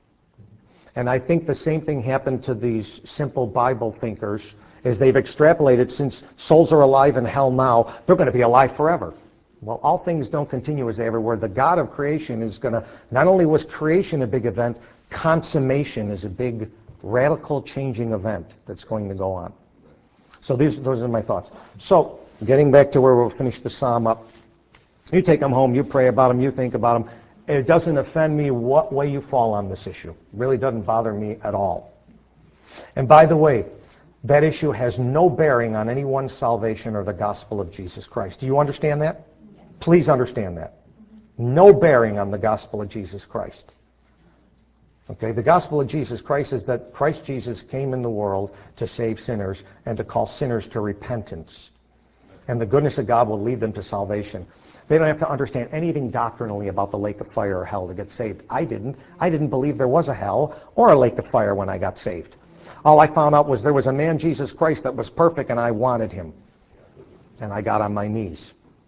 And I think the same thing happened to these simple Bible thinkers, is they've extrapolated since souls are alive in hell now, they're going to be alive forever. Well, all things don't continue as they ever were. The God of creation is going to, not only was creation a big event, consummation is a big, radical changing event that's going to go on. So these, those are my thoughts. So, getting back to where we'll finish the psalm up, you take them home, you pray about them, you think about them. It doesn't offend me what way you fall on this issue. It really doesn't bother me at all. And by the way, that issue has no bearing on anyone's salvation or the gospel of Jesus Christ. Do you understand that? Please understand that. No bearing on the gospel of Jesus Christ. Okay, the gospel of Jesus Christ is that Christ Jesus came in the world to save sinners and to call sinners to repentance. And the goodness of God will lead them to salvation. They don't have to understand anything doctrinally about the lake of fire or hell to get saved. I didn't. I didn't believe there was a hell or a lake of fire when I got saved. All I found out was there was a man, Jesus Christ, that was perfect, and I wanted him. And I got on my knees.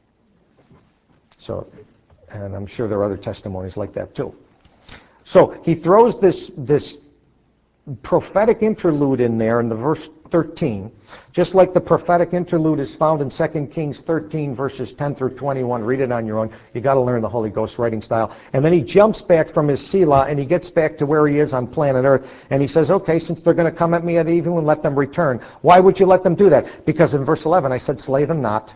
So, and I'm sure there are other testimonies like that too. So he throws this, this prophetic interlude in there in the verse thirteen, just like the prophetic interlude is found in Second Kings thirteen, verses ten through twenty-one. Read it on your own. You got to learn the Holy Ghost writing style. And then he jumps back from his Selah and he gets back to where he is on planet Earth. And he says, okay, since they're going to come at me at evening, let them return. Why would you let them do that? Because in verse eleven I said, slay them not.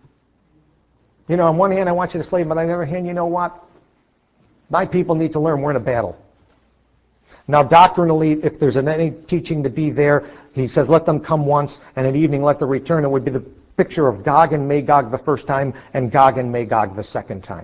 You know, on one hand I want you to slay them, but on the other hand, you know what? My people need to learn we're in a battle. Now, doctrinally, if there's any teaching to be there, he says, let them come once, and at evening let them return. It would be the picture of Gog and Magog the first time, and Gog and Magog the second time.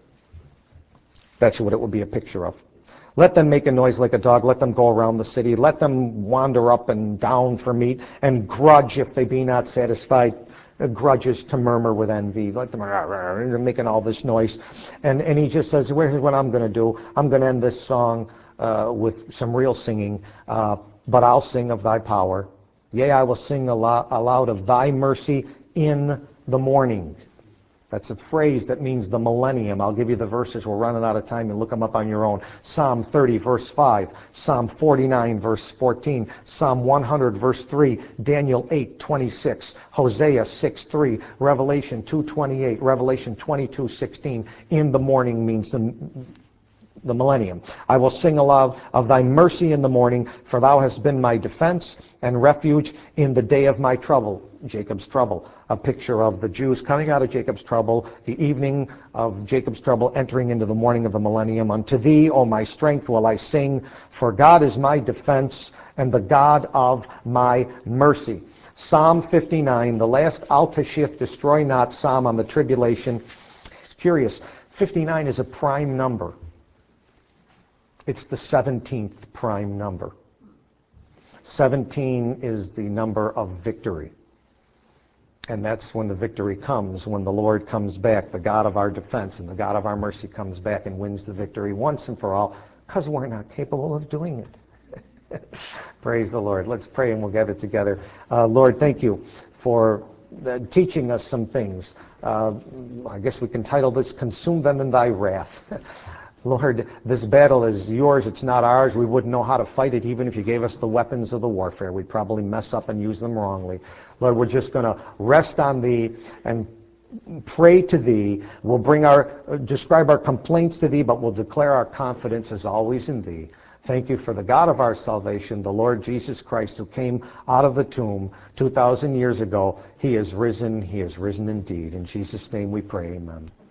That's what it would be a picture of. Let them make a noise like a dog. Let them go around the city. Let them wander up and down for meat, and grudge if they be not satisfied. Grudges to murmur with envy. Let them, they're making all this noise. And, and he just says, here's what I'm going to do. I'm going to end this song Uh, with some real singing, uh, but I'll sing of thy power. Yea, I will sing alo- aloud of thy mercy in the morning. That's a phrase that means the millennium. I'll give you the verses. We're running out of time. You look them up on your own. Psalm thirty, verse five. Psalm forty-nine, verse fourteen. Psalm one hundred, verse three. Daniel eight, twenty-six. Hosea six, three. Revelation two, twenty-eight. Revelation twenty-two, sixteen. In the morning means the the millennium. I will sing aloud of thy mercy in the morning, for thou hast been my defense and refuge in the day of my trouble. Jacob's trouble. A picture of the Jews coming out of Jacob's trouble, the evening of Jacob's trouble, entering into the morning of the millennium. Unto thee, O my strength, will I sing, for God is my defense and the God of my mercy. Psalm fifty-nine, the last Al Tashith, destroy not psalm on the tribulation. It's curious. fifty-nine is a prime number. It's the seventeenth prime number. seventeen is the number of victory. And that's when the victory comes, when the Lord comes back, the God of our defense and the God of our mercy comes back and wins the victory once and for all, because we're not capable of doing it. Praise the Lord. Let's pray and we'll get it together. Uh, Lord, thank you for uh, teaching us some things. Uh, I guess we can title this, Consume Them in Thy Wrath. Lord, this battle is yours, it's not ours. We wouldn't know how to fight it even if you gave us the weapons of the warfare. We'd probably mess up and use them wrongly. Lord, we're just going to rest on thee and pray to thee. We'll bring our, describe our complaints to thee, but we'll declare our confidence as always in thee. Thank you for the God of our salvation, the Lord Jesus Christ, who came out of the tomb two thousand years ago. He is risen. He is risen indeed. In Jesus' name we pray, amen.